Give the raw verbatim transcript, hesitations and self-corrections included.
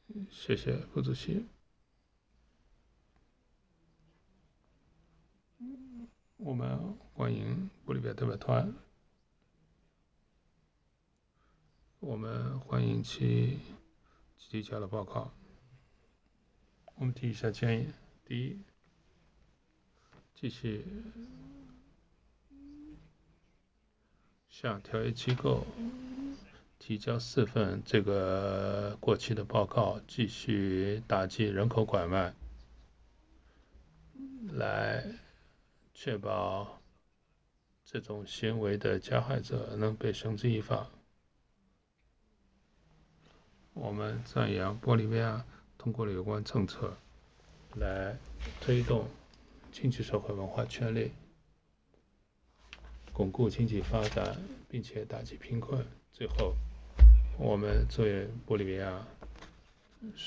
谢谢副主席。我们欢迎玻利维亚代表团，我们欢迎其提交的报告。我们提一下建议：第一，继续向调解机构提交四份这个过期的报告，继续打击人口拐卖，来确保这种行为的加害者能被绳之以法。我们赞扬玻利维亚通过了有关政策，来推动经济社会文化权利，巩固经济发展，并且打击贫困。最后，我们作为玻利维亚